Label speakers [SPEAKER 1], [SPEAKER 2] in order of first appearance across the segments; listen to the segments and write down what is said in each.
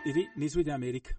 [SPEAKER 1] Iri ni Ijwi ry'Amerika.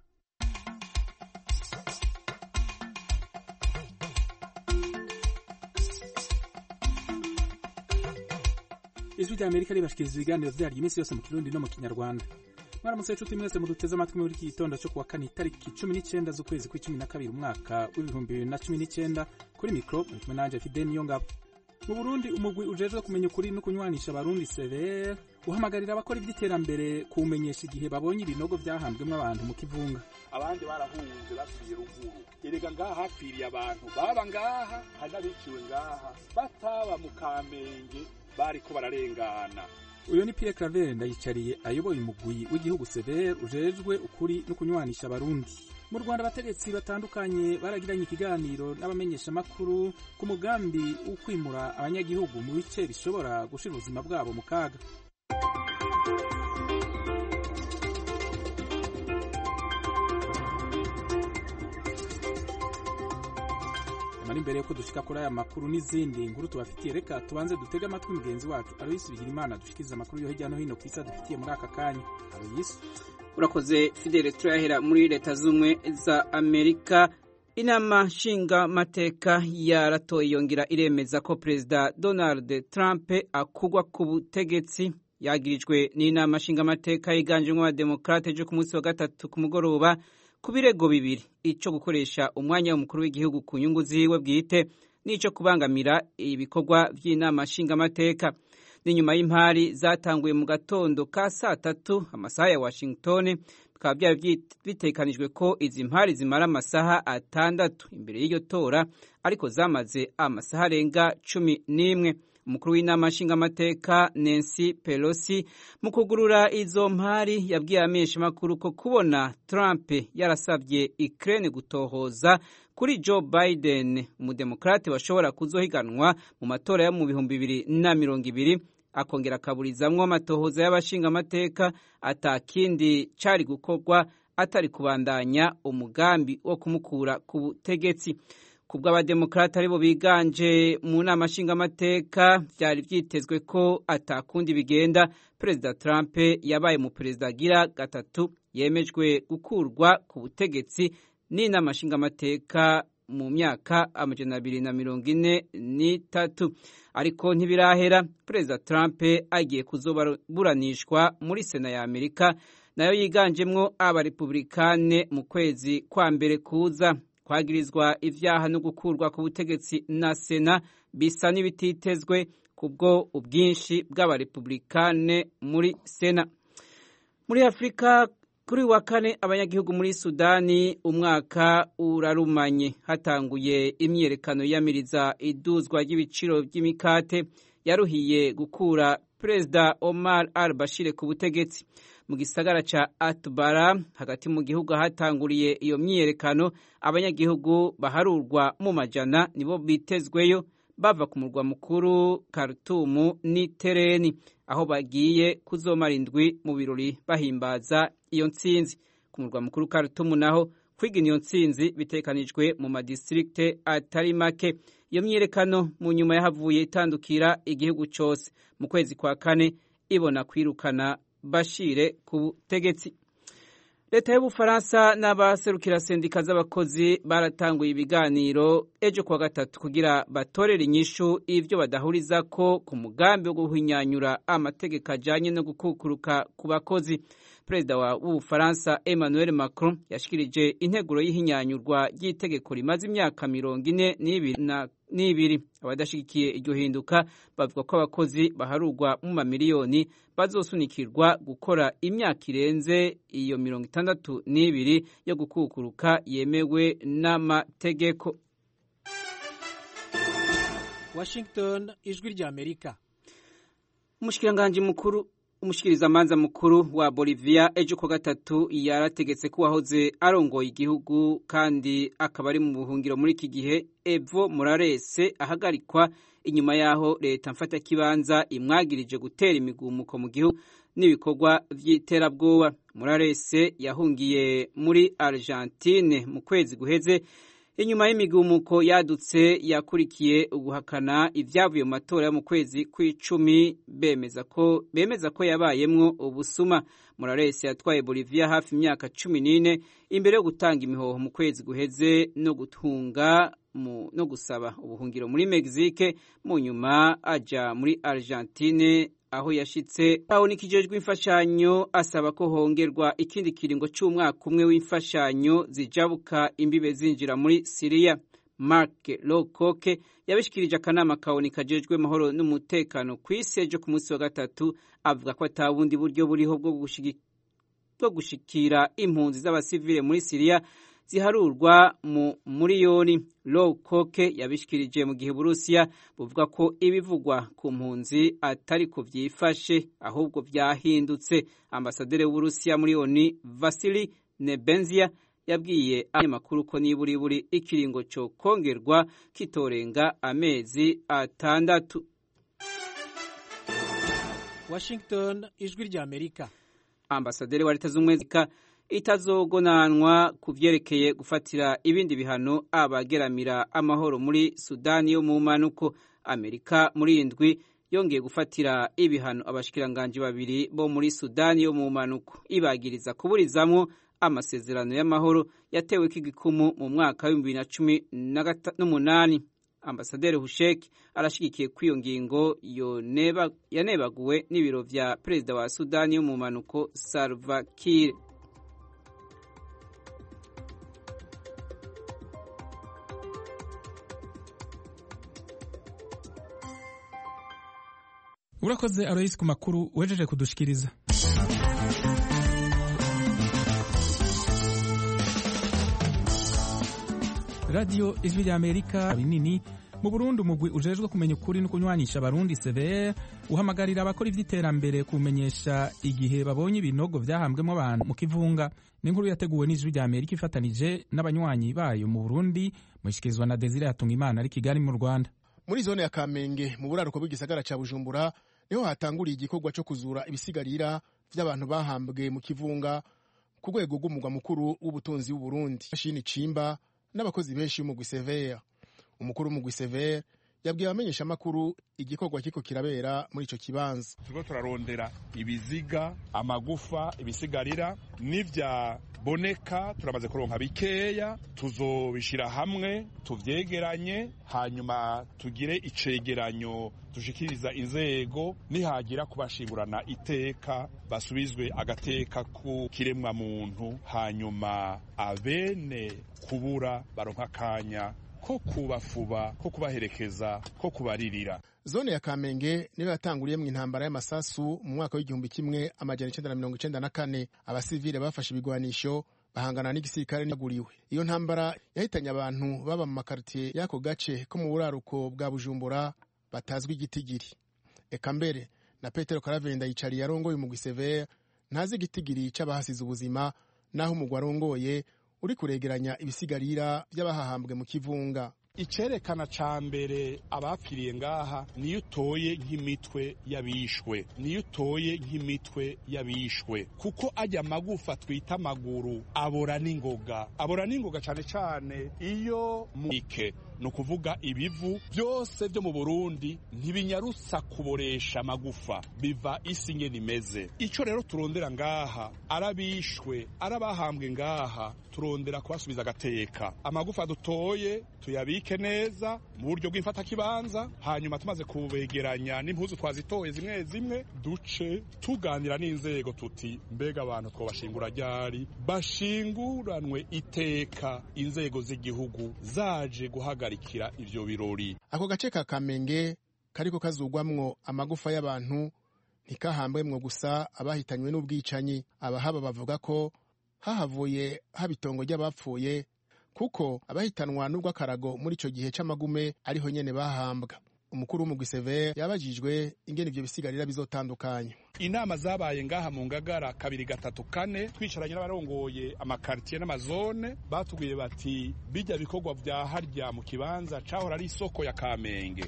[SPEAKER 1] Ijwi ry'Amerika ribashikiriza ibiganiro vyaryo iminsi yose mu Kirundi no mu Kinyarwanda. Mwaramutse inshuti mwese muduteze amatwi muri iki gitondo cyo kuwa kane itariki 19 z'ukwezi kwa12 umwaka w'2019 kuri micro kumwe nanje Fidel Niyongabo. Mu Burundi umugwi ujejwe kumenya ukuri no kunywanisha abarundi CVR uhamagarira abakora ivy'iterambere kumenyesha igihe babonye ibinogo vyahambwemo abantu mu kivunga.
[SPEAKER 2] Abandi barahunze basubiye ruguru. Erega ngaha hapfiriye abantu baba ngaha hanabiciwe ngaha bataba mu Kamenge bariko bararengana.
[SPEAKER 1] Uyo ni Pierre Claver Ndayicariye ayoboye umugwi w'igihugu CVR ujejwe ukuri no kunywanisha abarundi. Mu Rwanda abategetsi batandukanye baragiranye ikiganiro n'abamenyesha makuru ku mugambi ukwimura abanyagihugu mu bice bishobora gushira ubuzima bwabo mu kaga. Mani mbere yuko dushika kuri aya makuru n'izindi nkuru tubafitiye, reka tubanze dutega amatwi mugenzi wacu Aloysi Bigirimana dushikiriza amakuru yo hirya no hino kw'isi dufitiye muri aka kanya. Aloysi,
[SPEAKER 3] urakoze Fidel. Turahera muri Leta z'Ubumwe za Amerika. Inama nshinga mateka yaratoye yongera iremeza ko Perezida Donald Trump akugwa ku butegetsi. Yagirijwe n'inama nshinga mateka yiganjemwo abademokrate jo ku munsi wa gatatu ku mugoroba ku birego bibiri, ico gukoresha umwanya w'umukuru w'igihugu ku nyungu ziwe bwite n'ico kubangamira ibikorwa vy'inama nshinga mateka. Ni nyuma y'impari zatanguye mu gatondo ka 3:00 amasaha ya Washington, bikaba byari bitekanijwe ko izi mpari zimara amasaha 6 imbere y'iryo tora, ariko zamaze amasaha arenga 11. Umukuru w'inama nshinga mateka Nancy Pelosi mu kugurura izo mpari yabwiye amenyesha makuru ko kubona Trump yarasabye Ukraine gutohoza kuri Joe Biden, umudemokrate washobora kuzohiganwa mu matora yo mu 2020, akongera akaburizamwo amatohoza y'abashinga mateka, atakindi cari gukorwa atari kubandanya umugambi wo kumukura ku butegetsi. Kubwa abademokrate aribo biganje mu nama nshinga mateka, byari vyitezwe ko atakundi bigenda. Perezida Trump yabaye mu perezida agira gatatu yemejwe gukurwa ku butegetsi n'inama nshinga mateka mu myaka 2043, ariko ntibirahera. Perezida Trump agiye kuzoburanishwa muri Sena ya Amerika, nayo yiganjemwo abarepublikane mu kwezi kwa mbere kuza. Kwagirizwa ivyaha no gukurwa ku butegetsi na Sena bisa n'ibititezwe kubwo ubwinshi bw'abarepublikane muri Sena. Muri Afrika kuri wa kane abanyagihugu muri Sudani umwaka urarumanye, hatanguye imyerekano yamiriza iduzwa ry'ibiciro by'imikate yaruhiye gukura Perezida Omar al-Bashir ku butegetsi. Mu gisagara ca Atbara hagati mu gihugu hatanguriye iyo myerekano, abanyagihugu baharurwa mu majana nibo bitezweyo bava ku murwa mukuru Khartoum n'Itereni, aho bagiye kuzomara indwi mu birori bahimbaza iyo ntsinzi. Ku murwa mukuru Khartoum naho kwigina iyo ntsinzi bitekanijwe mu madistrikte atari make. Iyo myerekano mu nyuma yahavuye itandukira igihugu cyose. Mu kwezi kwa kane ibona kwirukana Bashire ku butegetsi. Leta y'Ubufaransa n'abaserukira sendika z'abakozi baratanguye ibiganiro ejo kwa gatatu kugira batorere inyishu ivyo badahuriza ko ku mugambi wo guhinyanyura amategeko ajanye no gukukuruka ku bakozi. Perezida w'Ubufaransa Emmanuel Macron yashikirije integuro y'ihinyanyurwa ry'itegeko rimaze imyaka 42. Abadashigikiye iryo hinduka bavuga ko abakozi baharurwa mu mamiliyoni bazosunikirwa gukora imyaka irenze iyo 62 yo gukukuruka yemewe n'amategeko.
[SPEAKER 4] Washington, Ijwi ry'Amerika.
[SPEAKER 3] Umushikirizamanza mukuru wa Bolivia ejo kwa gatatu yarategetse ko wahoze arongoye igihugu kandi akaba ari mu buhungiro muri iki gihe Evo Morales ahagarikwa inyuma yaho leta mfata kibanza imwagirije gutera imigumuko mu gihugu n'ibikorwa vy'iterabwoba. Morales yahungiye muri Argentine mu kwezi guheze inyuma y'imigumuko yadutse yakurikiye uguhakana ivyavuye mu matora yo mu kwezi kw'icumi bemeza ko yabayemwo ubusuma. Morales yatwaye Bolivia hafi imyaka 14 imbere yo gutanga imihoho mu kwezi guheze no gutunga no gusaba ubuhungiro muri Mexique, mu nyuma aja muri Argentine aho yashitse ahunikijejwe imfashanyo asaba ko hongerwa ikindi kiringo c'umwaka umwe w'imfashanyo zijabuka imbibe zinjira muri Syria. Mark Lowcock yabishikirije akanama kajejwe amahoro n'umutekano kw'isi ejo ku munsi wa gatatu, avuga ko atabundi buryo buriho bwo gushikira impunzi z'abasivile muri Syria ziharurwa mu miliyoni. Lowcock yabishikirije mu gihe Burusiya buvuga ko ibivugwa ku mpunzi atari ko vyifashe ahubwo vyahindutse. Ambasaderi w'Uburusiya muri ONU Vasily Nebenzia yabwiye abanyamakuru ko niburi ikiringo cyo kongerwa kitorenga amezi 6.
[SPEAKER 4] Washington, ijwi rya Amerika.
[SPEAKER 3] Ambasaderi wa Leta z'Ubumwe itazogonanwa kuvyerekeye gufatira ibindi bihano abageramira amahoro muri Sudani yo mu manuko. Amerika muri indwi yongeye gufatira ibihano abashikiranganje babiri bo muri Sudani yo mu manuko, ibagiriza kuburizamwo amasezerano y'amahoro yatewe k'igikumu mu mwaka wa 2018. Ambasaderi Hushek arashigikiye kwiyo ngingo yanebaguwe n'ibiro vya perezida wa Sudani yo mu manuko Salva Kiir.
[SPEAKER 1] Urakoze Alois ku makuru wejeje kudushikiriza. Radio Ijwi rya Amerika binini mu Burundi, umugwi ujejwe kumenya ukuri no kunywanisha abarundi CVR uhamagarira abakora ivy'iterambere kumenyesha igihe babonye ibinogo vyahambwemo abantu mu kivunga. N'inkuru yateguwe n'Ijwi rya Amerika ifatanije n'abanywanyi bayo mu Burundi, mushikirizwa na Desire Hatungimana ari Kigali mu Rwanda.
[SPEAKER 5] Muri zone ya Kamenge mu buraruko bw'igisagara ca Bujumbura niho hatanguriye igikorwa cyo kuzura ibisigarira vy'abantu bahambwe mu kivunga ku rwego rw'umugwa mukuru w'ubutunzi w'u Burundi. Mashini Cimba n'abakozi benshi mu Gwisevere. Umukuru mu Gwisevere yabwiye abamenyesha makuru igikorwa kiko kirabera muri ico kibanza.
[SPEAKER 2] Turiko turarondera ibiziga, amagufa, ibisigarira n'ivya boneka, turamaze kuronka bikeya, tuzobishira hamwe tuvyegeranye, hanyuma tugire icegeranyo dushikiriza inzego, nihagira kubashingurana iteka basubizwe agateka ku kiremwa muntu, hanyuma abene kubura baronka kanya ko kubafuba, ko kubaherekeza, ko kubaririra.
[SPEAKER 5] Zone ya Kamenge niyo yatanguriye mu intambara y'amasasu mu mwaka w'1994. Abasivile bafashe ibigwanisho bahangana n'igisirikare n'aguriwe. Iyo ntambara yahitanye abantu baba mu makartier yako gace ko mu buraruko bwa Bujumbura batazwi igitigiri. Eka mbere na Petero Karavenda yicariye arongoye mu Gwisevere ntazi igitigiri c'abahasize ubuzima, naho umugwa arongoye uri kuregeranya ibisigarira by'abahahambwe mu kivunga.
[SPEAKER 2] Icerekana ca mbere abapfiriye ngaha niyo utoye nk'imitwe y'abishwe, kuko ajya magufa twita amaguru abora n'ingoga cane cane iyo mike, no kuvuga ibivu byose byo mu Burundi ntibinyarutsa kuboresha amagufa, biva isi ngene imeze. Ico rero turondera ngaha arabishwe, arabahambwe ngaha, turondera kubasubiza agateka. Amagufa dutoye tuyabike neza mu buryo bw'imfata kibanza, hanyuma tumaze kubegeranya n'impuzu twazitoye zimwe zimwe, duce tuganira n'inzego tuti mbega abantu twobashingura ryari, bashinguranwe iteka inzego z'igihugu zaje guhagarikira ivyo birori.
[SPEAKER 5] Ako gace ka Kamenge kariko kazugwamwo amagufa y'abantu ntikahambwemwo gusa abahitanywe n'ubwicanyi. Abahaba bavuga ko hahavuye habitongo ry'abapfuye, kuko abahitanwa n'ubwo akarago muri ico gihe c'amagume ariho nyene bahambwa. Umukuru mu Gwisevere yabajijwe ingene ivyo bisigarira bizotandukanywa.
[SPEAKER 2] Inama zabaye ngaha mu Ngagara 2, 3, 4 twicaranye n'abarongoye amakartier n'amazone, batubwiye bati bijya bikorwa vya harya mu kibanza cahora ari isoko ya Kamenge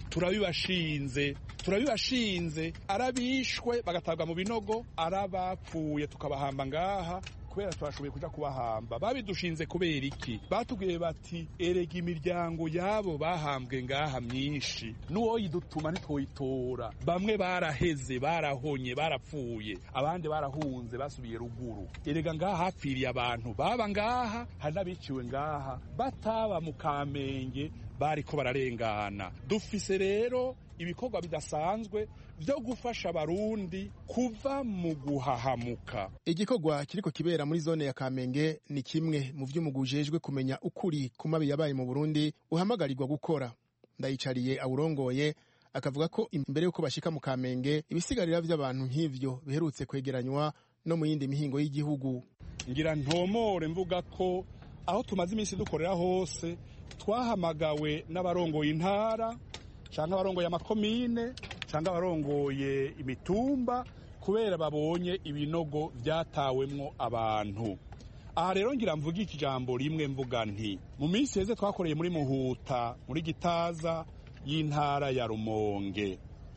[SPEAKER 2] turabibashinze arabishwe bagatabwa mu binogo, arabapfuye tukabahamba ngaha kubera twashoboye kuja kubahamba. Babidushinze kubera iki? Batubwiye bati erega imiryango yabo bahambwe ngaha myinshi n'uwo yidutuma ntitwoyitora. Bamwe baraheze, barahonye, barapfuye, abandi barahunze basubiye ruguru. Erega ngaha hapfiriye abantu baba ngaha, hari n'abiciwe ngaha bataba mu Kamenge bariko bararengana. Dufise rero ibikorwa bidasanzwe byo gufasha abarundi kuva mu guhahamuka.
[SPEAKER 5] Igikorwa kiriko kibera muri zone ya Kamenge ni kimwe mu vy'umugujejwe kumenya ukuri ku mabi yabaye mu Burundi uhamagarirwa gukora. Ndayicariye awurongoye akavuga ko imbere yuko bashika mu Kamenge ibisigarira vy'abantu nk'ivyo biherutse kwegeranywa no mu yindi mihingo y'igihugu.
[SPEAKER 2] Ngira ntomore mvuga ko aho tumaze iminsi dukorera hose twahamagawe n'abarongoye intara canke abarongoye amakomine canke abarongoye imitumba kubera babonye ibinogo vyatawemwo abantu. Aha rero ngira mvuga iki jambo rimwe mvuga nti mu minsi heze twakoreye muri Muhuta muri Gitaza y'intara ya Rumonge.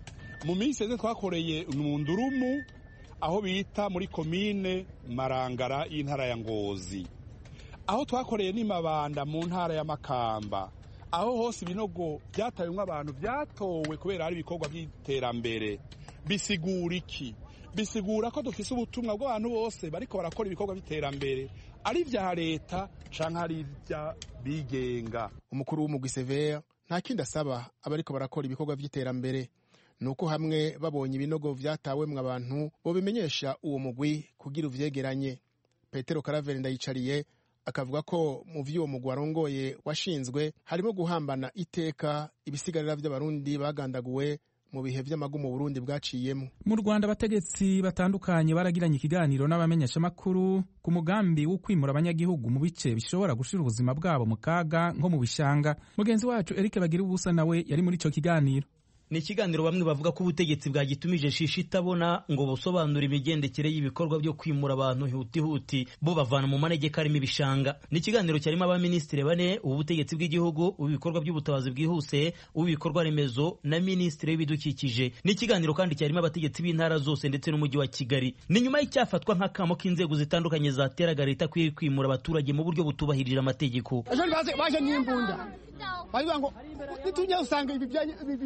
[SPEAKER 2] Mu minsi heze twakoreye mu Ndurumu aho bita muri komine Marangara y'intara ya Ngozi. Aho twakoreye ni Mabanda mu ntara ya Makamba. Aho hose ibinogo byatayemwo abantu byatowe kubera ari ibikorwa by'iterambere. Bisigura iki? Bisigura ko dufise ubutumwa bw'abantu bose bariko barakora ibikorwa by'iterambere ari vya leta canke ari vya bigenga.
[SPEAKER 5] Umukuru w'umugwi Severe nta kindi asaba abariko barakora ibikorwa by'iterambere nuko hamwe babonye ibinogo vyatawemwo abantu bo bimenyesha uwo mugwi kugira uvyegeranye. Petero Karaveri Ndayicariye akavuga ko mu vy'uwo mugwi warongoye washinzwe harimo guhambana iteka ibisigarira vy'abarundi bagandaguwe mu bihe vy'amagumu Burundi bwaciyemo.
[SPEAKER 1] Mu Rwanda abategetsi batandukanye baragiranye ikiganiro n'abamenyesha makuru ku mugambi wo kwimura abanyagihugu mu bice bishobora gushira ubuzima bwabo mu kaga nko mu bishanga. Mugenzi wacu Eric Bagira ubusa nawe yari muri ico kiganiro.
[SPEAKER 6] Ni ikiganiro bamwe bavuga ko ubutegetsi bwagitumije shishi itabona ngo busobanura imigendekere y'ibikorwa byo kwimura abantu huti bo bavana mu manegeka arimo ibishanga. Ni ikiganiro cyarimo abaminisitiri bane, ubutegetsi bw'igihugu, ubikorwa by'ubutabazi bwihuse, ubikorwa remezo na minisitiri w'ibidukikije. Ni ikiganiro kandi cyarimo abategetsi b'intara zose ndetse n'umujyi wa Kigali. Ni nyuma y'icyafatwa nk'akamo k'inzego zitandukanye zateraga leta kwimura abaturage mu buryo butubahirije amategeko.
[SPEAKER 7] Baje n'imbunda bavuga ngo nitujya usanga ibi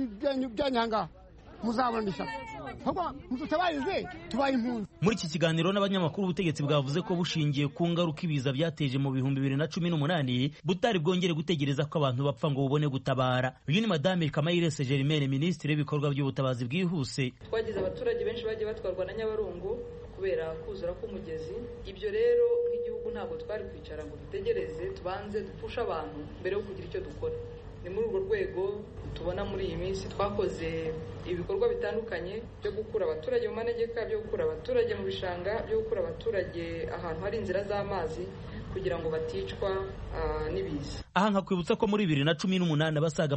[SPEAKER 7] byanyanga muzabonisha ahubwo mututabarize tubaye impunzi.
[SPEAKER 6] Muri iki kiganiro n'abanyamakuru ubutegetsi bwavuze ko bushingiye ku ngaruka ibiza byateje mu 2018 butari bwongere gutegereza ko abantu bapfa ngo bubone gutabara. Uyu ni Madame Kamayirese Germaine, minisitiri w'ibikorwa by'ubutabazi bwihuse.
[SPEAKER 8] Twagize abaturage benshi bagiye batwarwa na Nyabarongo kubera kuzura k'umugezi. Ibyo rero nk'igihugu ntabwo twari kwicara ngo dutegereze tubanze dupfusha abantu mbere yo kugira icyo dukora. Ni muri urwo rwego tubona muri iyi minsi twakoze ibikorwa bitandukanye byo gukura abaturage mu manegeka, byo gukura abaturage mu bishanga, byo gukura abaturage ahantu hari inzira z'amazi kugira ngo baticwa n'ibiza.
[SPEAKER 6] Aha nkakwibutsa ko muri 2018 basaga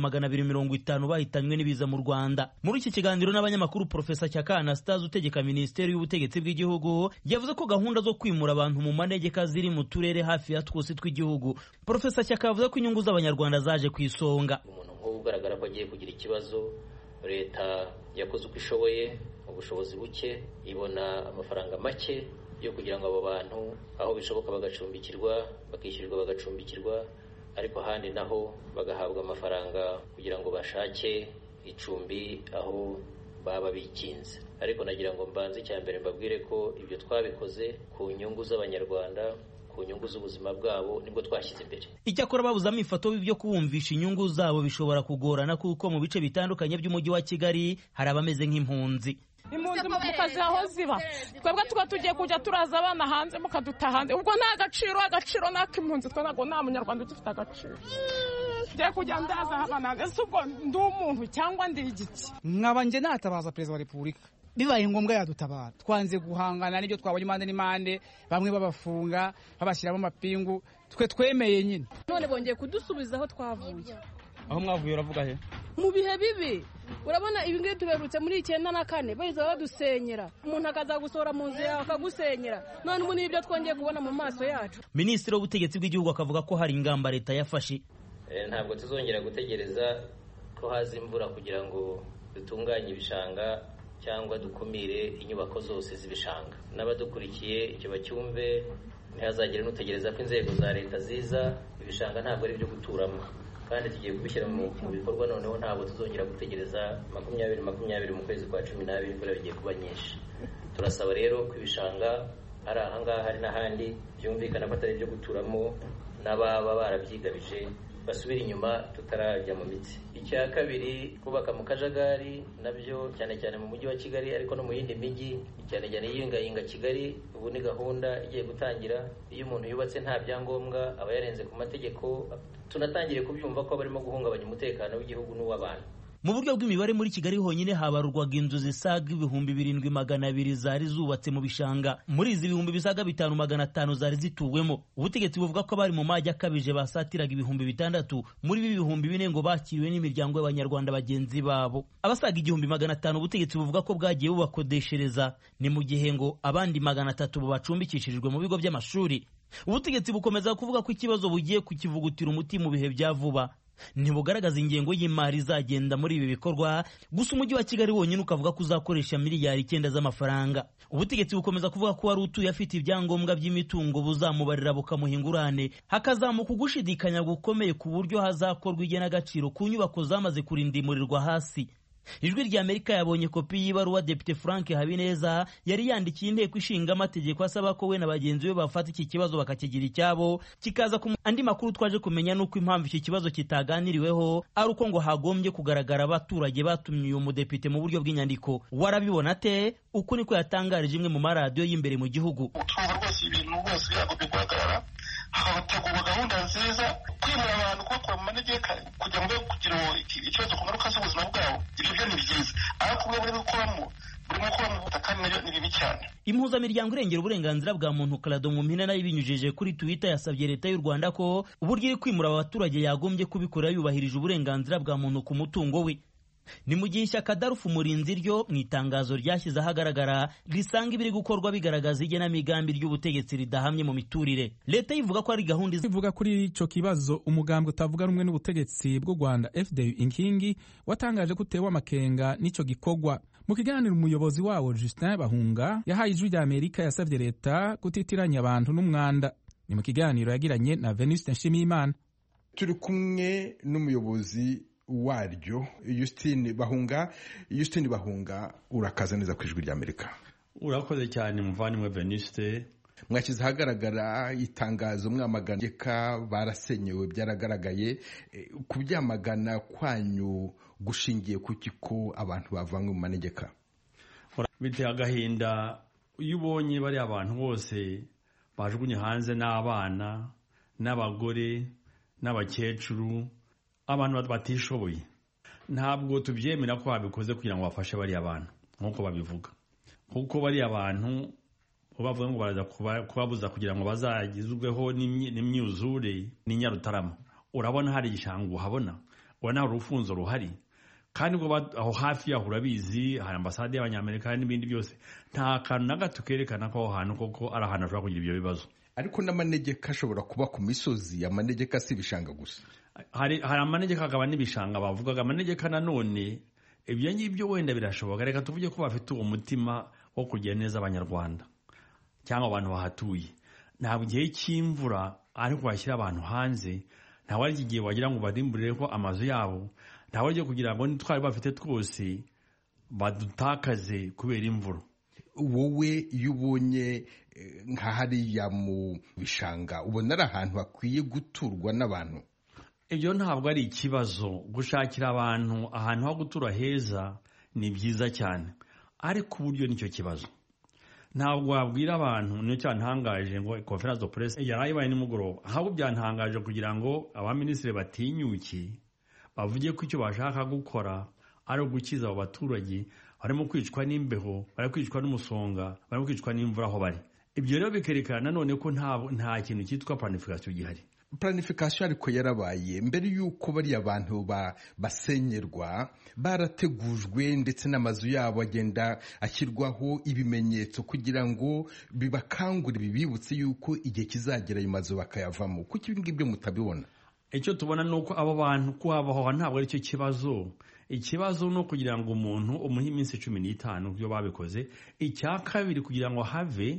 [SPEAKER 6] 250 bahitanywe n'ibiza mu Rwanda. Muri iki kiganiro n'abanyamakuru Professor Cyaka Anastase utegeka Minisiteri y'Ubutegetsi bw'Igihugu yavuze ko gahunda zo kwimura abantu mu manegeka ziri mu turere hafi ya twose tw'igihugu. Professor Cyaka yavuze ko inyungu z'abanyarwanda zaje ku isonga.
[SPEAKER 9] Umuntu nk'ubu ugaragara ko agiye kugira ikibazo, leta yakoze uko ishoboye, ubushobozi buke, ibona amafaranga make yo kugira ngo abo bantu aho bishoboka bagacumbikirwa, bakishyurwa bagacumbikirwa, ariko ahandi naho bagahabwa amafaranga kugira ngo bashake icumbi aho baba bikinze. Ariko nagira ngo mbanze cyambere mbabwire ko ibyo twabikoze ku nyungu z'abanyarwanda, ku nyungu z'ubuzima bwabo nibwo twashyize imbere.
[SPEAKER 6] Icyakora babuzamo ifoto byo kubumvisha inyungu zabo bishobora kugorana kuko mu bice bitandukanye by'umujyi wa Kigali hari abameze nk'impunzi.
[SPEAKER 10] Impunzi mu kazi aho ziba twebwe tuba tugiye kujya turaza abana hanze mukaduta hanze, ubwo nta agaciro n'ak'impunzi twe ntabwo nta munyarwanda ufite agaciro. Ngiye kujya ndaza abana hanze, ubwo ndi umuntu cyangwa ndi igiki?
[SPEAKER 11] Nkaba nje natabaza perezida wa repubulika bibaye ngombwa yadutabara. Twanze guhangana n'ibyo twabonye impande n'impande, bamwe babafunga babashyiramo amapingu, twe twemeye nyine.
[SPEAKER 10] None bongeye kudusubiza aho twavuye.
[SPEAKER 6] Aho mwavuye uravuga he?
[SPEAKER 10] Mu bihe bibi urabona ibi ngibi tuberutse muri 94 bahize badusenyera, umuntu akaza gusohora mu nzu yawe akagusenyera, none ubu nibyo twongeye kubona mu maso yacu.
[SPEAKER 6] Minisitiri w'Ubutegetsi bw'Igihugu akavuga ko hari ingamba leta yafashe.
[SPEAKER 9] Ntabwo tuzongera gutegereza ko haza imvura kugira ngo dutunganye ibishanga cyangwa dukumire inyubako zose z'ibishanga. N'abadukurikiye icyo bacyumve, ntihazagire n'utegereza ko inzego za leta ziza. Ibishanga ntabwo ari ibyo guturamo, kandi tugiye kubishyira mu bikorwa. Noneho ntabwo tuzongera gutegereza 2020 mu kwezi kwa 12 kubera bigiye kuba nyinshi. Turasaba rero ko ibishanga ari ahangaha hari n'ahandi byumvikana ko atari ibyo guturamo, n'ababa barabyigabije basubira inyuma tutarajya mu mitsi. Icya kabiri, kubaka mu kajagari nabyo cyane cyane mu mujyi wa Kigali ariko no mu yindi mijyi, cyane cyane yiyingayinga Kigali. Ubu ni gahunda igiye gutangira. Iyo umuntu yubatse nta byangombwa aba yarenze ku mategeko. Tunatangire kubyumva ko barimo guhungabanya umutekano w'igihugu n'uw'abantu.
[SPEAKER 6] Mu buryo bw'imibare muri Kigali honyine habarurwaga inzu zisaga 7,200 zari zubatse mu bishanga. Muri izi 5,500 zari zituwemo. Ubutegetsi buvuga ko bari mu majyi akabije basatiraga 6,000. Muri 4,000 ngo bakiriwe n'imiryango y'abanyarwanda bagenzi babo. Abasaga 1,500 ubutegetsi buvuga ko bwagiye bubakodeshereza, ni mu gihe ngo abandi 300 bacumbikishijwe mu bigo by'amashuri. Ubutegetsi bukomeza kuvuga ko ikibazo bugiye kukivugutira umuti mu bihe bya vuba. Ntibugaragaza ingengo y'imari izagenda muri ibi bikorwa, gusa umujyi wa Kigali wonyine ukavuga ko uzakoresha miliyari 9 z'amafaranga. Ubutegetsi bukomeza kuvuga ko wari utuye afite ibyangombwa by'imitungo buzamubarira bukamuhingurane, hakazamuka ugushidikanya gukomeye ku buryo hazakorwa igenagaciro ku nyubako zamaze kurindimurirwa hasi. Ijwi rya Amerika yabonye kopi y'ibaruwa Depite Frank Habineza yari yandikiye inteko ishinga amategeko asaba ko we na bagenzi be bafata iki kibazo bakakigira icyabo. Kikaza ku andi makuru twaje kumenya nuko impamvu iki kibazo kitaganiriweho ari uko ngo hagombye kugaragara abaturage batumye uyu mudepite mu buryo bw'inyandiko. Warabibona te? Uko niko yatangarije imwe mu maradiyo y'imbere mu gihugu.
[SPEAKER 12] Twumva rwose ibintu rwose byagomba kugaragara, hagategurwa gahunda nziza kwimura abantu kubakura mu manegeka kugira ngo kugira ikibazo ku ngaruka z'ubuzima bwabo. Ibyo ni byiza, ariko buri gukoramo mu butaka ni bibi cyane.
[SPEAKER 6] Impuzamiryango irengera uburenganzira bwa muntu Clado Mumpina nayo ibinyujije kuri Twitter yasabye leta y'u Rwanda ko uburyo iri kwimura abaturage yagombye kubikora yubahirije uburenganzira bwa muntu ku mutungo we. Ni mu gihe ishyaka Darufu Murinzi ryo mu itangazo ryashyize ahagaragara risanga ibiri gukorwa bigaragaza igenamigambi ry'ubutegetsi ridahamye mu miturire. Leta ivuga ko ari gahunda
[SPEAKER 1] ivuga kuri ico kibazo. Umugambwe utavuga rumwe n'ubutegetsi bw'u Rwanda FDU Inkingi watangaje ko utewe amakenga n'ico gikorwa. Mu kiganiro umuyobozi wawo Justin Bahunga yahaye Ijwi rya Amerika yasabye leta kutitiranya abantu n'umwanda. Ni mu kiganiro yagiranye na Venuste Nshimiyimana.
[SPEAKER 13] Turi kumwe n'umuyobozi waryo Justin Bahunga. Justin Bahunga, urakaza neza ku Ijwi rya Amerika.
[SPEAKER 14] Urakoze cyane muvandimwe Venuste.
[SPEAKER 13] Mwashyize ahagaragara itangazo mwamagana barasenyewe, byaragaragaye. Kubyamagana kwanyu gushingiye ku kiko abantu bavanywe mu manegeka?
[SPEAKER 14] Biteye agahinda iyo ubonye bari abantu bose bajugunye hanze, n'abana n'abagore n'abakecuru, abantu batishoboye. Ntabwo tubyemera ko babikoze kugira ngo bafashe bari abantu nk'uko babivuga, kuko bari abantu bavuga ngo baraza kubabuza kugira ngo bazagizweho n'imyuzure n'inyarutarama. Urabona hari igishanga uhabona, ubona hari urufunzo ruhari, kandi ngo aho hafi yaho urabizi hari ambasade y'Abanyamerika n'ibindi byose. Nta kantu na gato kerekana ko aho hantu koko ari ahantu hashobora kugira ibyo bibazo.
[SPEAKER 13] Ariko n'amanegeka ashobora kuba ku misozi. Amanegeka si ibishanga gusa.
[SPEAKER 14] Hari amanegeka akaba n'ibishanga bavugaga. Amanegeka nanone ibyo ngibyo wenda birashoboka. Reka tuvuge ko bafite uwo mutima wo kugira neza abanyarwanda cyangwa abantu bahatuye. Ntabwo igihe cy'imvura ariko bashyira abantu hanze, ntawe ari igihe wagira ngo barimburire ko amazu yabo, ntawe ari kugira ngo nitwari bafite twose badutakaze kubera imvura.
[SPEAKER 13] Wowe iyo ubonye nka hariya mu bishanga ubona ari ahantu hakwiye guturwa n'abantu?
[SPEAKER 14] Ibyo ntabwo ari ikibazo. Gushakira abantu ahantu ho gutura heza ni byiza cyane, ariko uburyo nicyo kibazo. Ntabwo wabwira abantu, niyo cyantangaje ngo conference de presse yarayibaye nimugoroba, ahubwo byantangaje kugira ngo abaminisitiri batinyuke bavuge ko icyo bashaka gukora ari ugukiza abo baturage barimo kwicwa n'imbeho, bari kwicwa n'umusonga, bari kwicwa n'imvura aho bari. Ibyo rero bikerekana none ko nta kintu cyitwa planification gihari.
[SPEAKER 13] Planification ariko yarabaye mbere yuko bari abantu basenyerwa, barategujwe ndetse n'amazu yabo agenda ashyirwaho ibimenyetso kugira ngo bibakangure, bibibutse yuko igihe kizagera ayo mazu bakayavamo. Kuki ibi ngibyo mutabibona?
[SPEAKER 14] Icyo tubona nuko abo bantu kubaho ntabwo ari cyo kibazo. Ikibazo no kugira ngo umuntu umuhe iminsi 15 byo babikoze. Icya kabiri kugira ngo have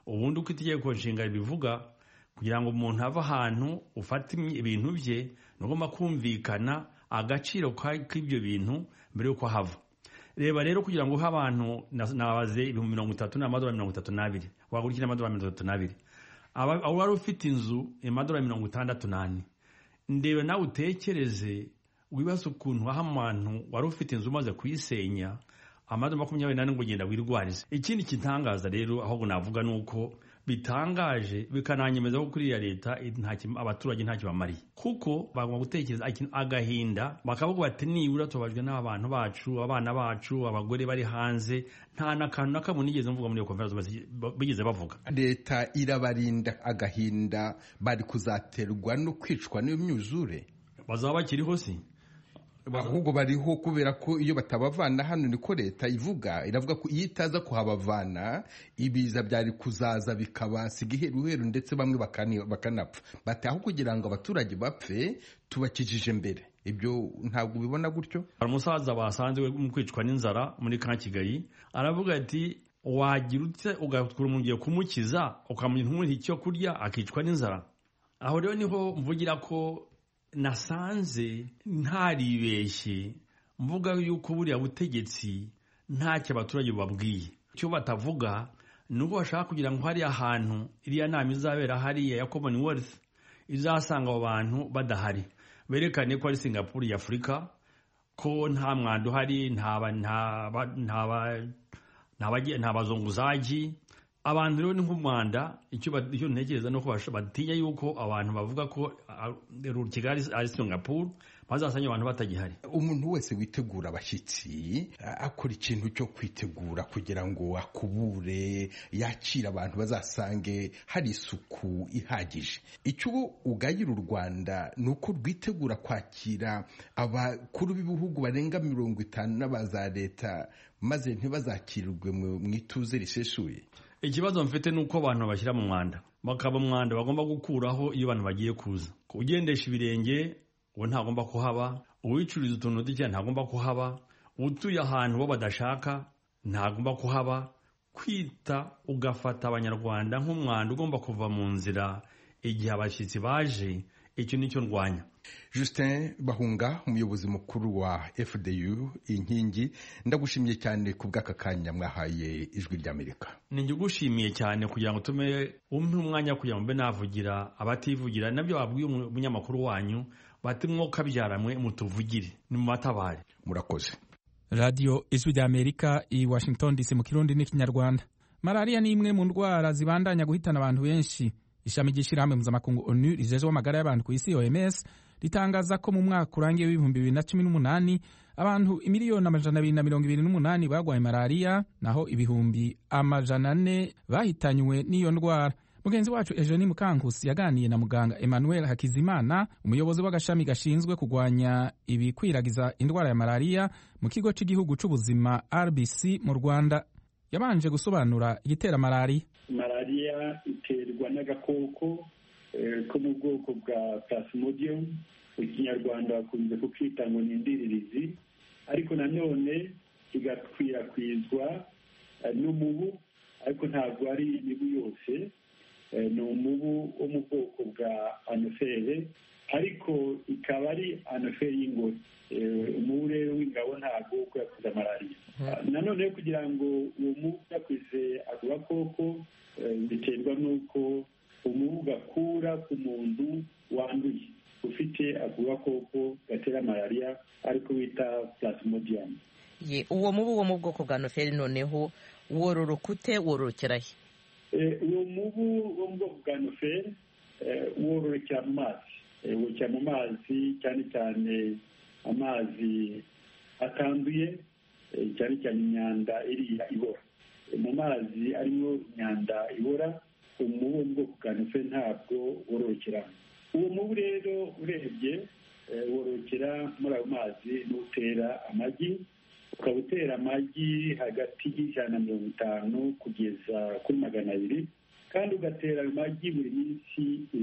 [SPEAKER 14] ubundi uko itegeko nshinga ribivuga kugira ngo umuntu ave ahantu ufate ibintu bye nugomba kumvikana agaciro k'ibyo bintu mbere yuko hava. Reba rero kugira ngo uhe abantu nabaze 30 n'amadolari 32 wagurikira amadolari 32 aba wari ufite inzu amadolari 68 ndebe nawe utekereze wibaza ukuntu aho abantu wari ufite inzu umaze kuyisenya amadolari 28 ngo ugenda wirwarize. Ikindi kitangaza rero ahubwo navuga nuko bitangaje bikananyemeza ko kuri ya leta abaturage ntacyo bamariye, kuko bagomba gutekereza agahinda bakavuga bati nibura tubajwe n'abantu bacu, abana bacu, abagore bari hanze, nta nakantu nakamwe nigeze mvuga muri iyo conference bigeze bavuga.
[SPEAKER 13] Leta irabarinda agahinda bari kuzaterwa no kwicwa n'imyuzure,
[SPEAKER 14] bazaba bakiriho si
[SPEAKER 13] ahubwo bariho kubera ko iyo batabavana hano niko leta ivuga, iravuga ko iyo itaza kuhabavana ibiza byari kuzaza bikabasiga iheruheru ndetse bamwe bakanapfa. Bati aho kugira ngo abaturage bapfe tubakijije mbere. Ibyo ntabwo ubibona gutyo?
[SPEAKER 14] Umusaza basanzwe mu kwicwa n'inzara muri Kigali aravuga ati wagira utse ugakura umuntu ugiye kumukiza ukamuha icyo kurya akicwa n'inzara. Aho rero niho mvugira ko nasanze ntaribeshye mvuga yuko buriya butegetsi ntacyo abaturage babwiye. Icyo batavuga nuko bashaka kugira ngo hari ahantu iriya nama izabera hariya ya Commonwealth izasanga abo bantu badahari, berekane ko ari Singapore ya Afurika, ko nta mwanda uhari, nta bazunguzaji. Abantu rero ni nk'umwanda. Icyo ntekereza nuko batinya yuko abantu bavuga ko Kigali ari Singapore bazasanga abantu batagihari.
[SPEAKER 13] Umuntu wese witegura abashyitsi akora ikintu cyo kwitegura kugira ngo akubure yakira abantu bazasange hari isuku ihagije. Icyo ugayira u Rwanda ni uko rwitegura kwakira abakuru b'ibihugu barenga 50 n'abaza leta maze ntibazakirirwe mu ituze riseshuye.
[SPEAKER 14] Ikibazo mfite nuko abantu bashyira mu mwanda, bakaba umwanda bagomba gukuraho iyo abantu bagiye kuza. Ugendesha ibirenge we ntagomba kuhaba, uwicuriza utuntu duke ntagomba kuhaba, utuye ahantu bo badashaka ntagomba kuhaba. Kwita ugafata abanyarwanda nk'umwanda ugomba kuva mu nzira igihe abashyitsi baje, icyo nicyo ndwanya.
[SPEAKER 13] Justin Bahunga, umuyobozi mukuru wa FDU Inkingi, ndagushimiye cyane ku bw'aka kanya mwahaye Ijwi ry'Amerika.
[SPEAKER 14] Ninjye gushimiye cyane kugira ngo tume umwanya kugira ngo mbe navugira abativugira, nabyo babwiye umunyamakuru wanyu bati mwoka byaramwe mutuvugire ni mu matabari.
[SPEAKER 13] Murakoze.
[SPEAKER 1] Radio Ijwi ry'Amerika i Washington DC mu Kirundi n'Ikinyarwanda. Malaria ni imwe mu ndwara zibandanya guhitana abantu benshi. Ishami ry'ishirahamwe mpuzamakungu ONU rijejwe amagara y'abantu ku isi OMS ritangaza ko mu mwaka urangiye w'ibihumbi 2018 abantu 228,028 bagwaye malaria, naho ibihumbi 400 bahitanywe n'iyo ndwara. Mugenzi wacu Eugenie Mukankusi yaganiye na muganga Emmanuel Hakizimana, umuyobozi w'agashami gashinzwe kugwanya ibikwiragiza indwara ya malaria mu kigo cy'igihugu c'ubuzima RBC mu Rwanda. Yabanje gusobanura igitera malaria.
[SPEAKER 15] Malaria iterwa n'agakoko ko mu bwoko bwa Plasmodium, mu Kinyarwanda bakunze kukita ngo ni indiririzi, ariko nanone igakwirakwizwa n'umubu, ariko ntabwo ari imibu yose. Ni umubu wo mu bwoko bwa anofere, ariko ikaba ari anofere y'ingore. Umubu rero w'ingabo ntabwo ukwirakwiza malaria. Nanone kugira ngo uwo mubu ukwirakwize ako gakoko biterwa n'uko umubu gakura ku muntu wanduye ufite ako gakoko gatera malaria, ariko bita Plasmodium.
[SPEAKER 16] Uwo mubu wo mu bwoko bwa anofere noneho wororoka ute, wororokera he?
[SPEAKER 15] Uwo mubu wo mu bwoko bwa anofere wororokera mu mazi, wororokera mu mazi, cyane cyane amazi atanduye, cyane cyane imyanda iriya ibora. Mu mazi arimo imyanda ibora, umubu wo mu bwoko bwa anofere ntabwo wororokera. Uwo mubu rero urebye wororokera muri ayo mazi n'utera amagi, ukaba utera amagi hagati y'150 kugeza kuri 200, kandi ugatera ayo magi buri minsi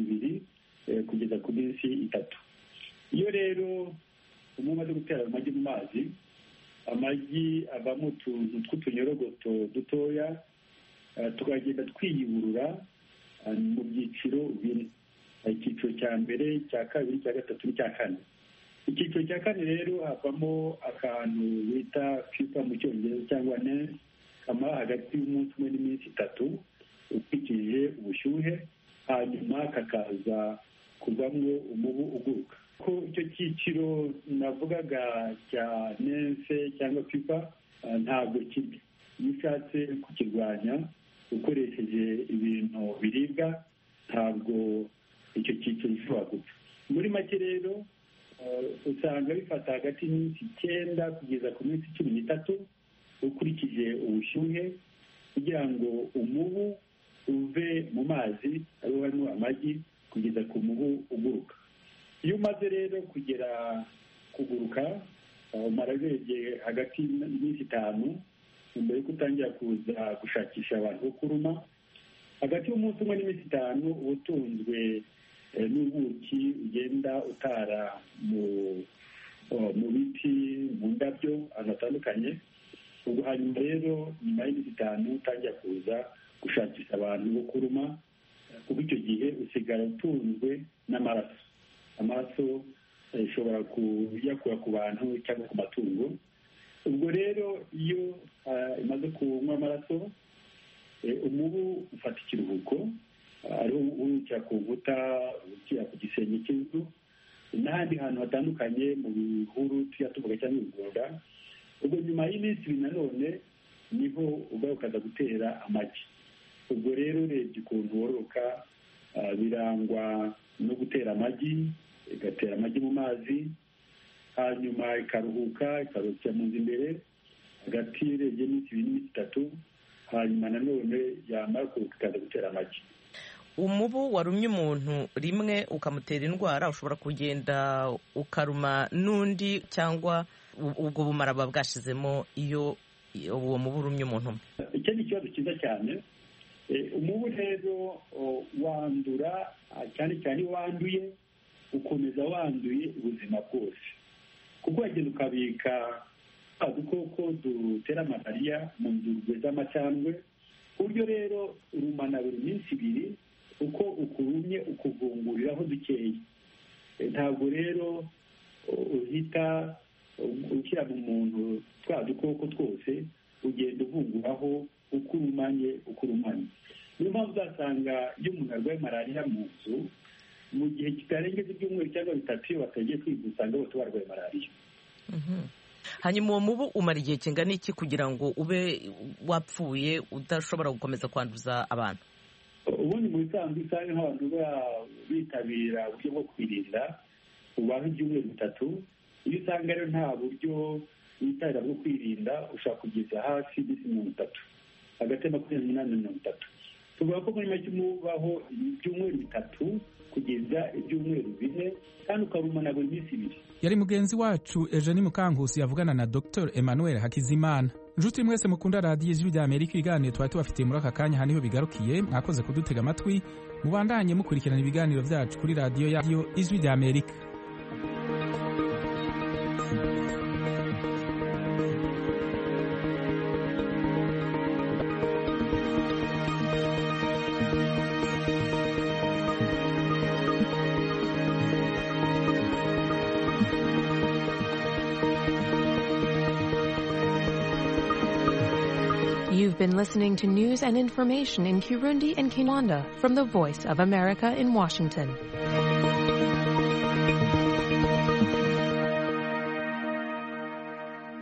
[SPEAKER 15] 2 kugeza ku minsi 3. Iyo rero umubu umaze gutera ayo magi mu mazi, amagi avamo utuntu tw'utunyorogoto dutoya tukagenda twiyuburura mu byiciro bine. Icyiciro cya mbere, icya kabiri, icya gatatu n'icya kane. Icyiciro cya kane rero havamo akantu bita fifa mu cyongereza cyangwa NENS, kamara hagati y'umunsi umwe n'iminsi 3 ukurikije ubushyuhe, hanyuma kakaza kuvamo umubu uguruka. Ko icyo cyiciro navugaga cya NENS cyangwa fifa ntabwo kibi. Iyo ushatse kukirwanya ukoresheje ibintu biribwa, ntabwo icyo cyiciro gishobora gupfa. Muri make rero usanga bifata hagati y'iminsi 9 kugeza ku minsi 13 ukurikije ubushyuhe, kugira ngo umubu uve mu mazi ariho harimo amagi kugeza ku mubu uguruka. Iyo umaze rero kugera kuguruka, umara urebye hagati y'iminsi 5 mbere yuko utangira kuza gushakisha abantu bo kuruma. Hagati y'umunsi umwe n'iminsi 5 uba utunzwe n'ubuki ugenda utara mu biti, mu ndabyo, ahantu hatandukanye. Ubwo hanyuma rero nyuma y'iminsi 5 utangira kuza gushakisha abantu bo kuruma, kuko icyo gihe usigara utunzwe n'amaraso. Amaraso ishobora kuyakura ku bantu cyangwa ku matungo. Ubwo rero iyo imaze kunywa amaraso, umubu ufata ikiruhuko, ariho urukira ku nkuta, urukira ku gisenge cy'inzu n'ahandi hantu hatandukanye mu bihuru tuya tuvuga cyangwa ibigunda. Ubwo nyuma y'iminsi 2 nanone niho ugarukaza gutera amagi. Ubwo rero urebye ukuntu wororoka, birangwa no gutera amagi, igatera amagi mu mazi, hanyuma ikaruhuka, ikarukira mu nzu imbere hagati y'iminsi 2 n'iminsi 3, hanyuma nanone yamara kuruhuka ikaza gutera amagi.
[SPEAKER 16] Umubu warumye umuntu rimwe ukamutera indwara, ushobora kugenda ukaruma n'undi, cyangwa ubwo bumara buba bwashizemo iyo uwo mubu urumye umuntu umwe?
[SPEAKER 15] Icyo ni ikibazo cyiza cyane. Umubu rero wandura cyane cyane iyo wanduye, ukomeza wanduye ubuzima bwose, kuko wagenda ukabika udukoko dutera malariya mu nzurwe z'amacandwe. Uburyo rero urumana buri minsi 2, uko ukurumye ukuvunguriraho dukeya. Ntabwo rero uhita ushyira mu muntu twa dukoko twose, ugenda uvunguraho uko urumanye. Niyo mpamvu uzasanga iyo umuntu arwaye malariya mu nzu, mu gihe kitarengeje ibyumweru cyangwa 3 iyo batagiye kwivuza usanga bose barwaye malariya.
[SPEAKER 16] Hanyuma uwo mubu umara igihe kingana iki kugira ngo ube wapfuye udashobora gukomeza kwanduza abantu?
[SPEAKER 15] Ubundi mu bisanzwe usanga nk'abantu bitabira uburyo bwo kwirinda ubaho ibyumweru 3. Iyo usanga rero nta buryo witabira bwo kwirinda, ushaka kugeza hafi y'isi 30, hagati ya 28 na 30. Tuvuga ko muri make umubaho ibyumweru 3 kugeza ibyumweru 4, kandi ukarumana buri minsi 2.
[SPEAKER 1] Yari mugenzi wacu Eugenie Mukankusi yavugana na Dr Emmanuel Hakizimana. Nshuti mwese mukunda radiyo Ijwi ry'Amerika, ibiganiro twari tubafitiye muri aka kanya haniho bigarukiye. Mwakoze kudutega amatwi, mubandanye mukurikirana ibiganiro byacu kuri radiyo Ijwi ry'Amerika.
[SPEAKER 17] You've been listening to news and information in Kirundi and Kinyarwanda from the Voice of America in Washington.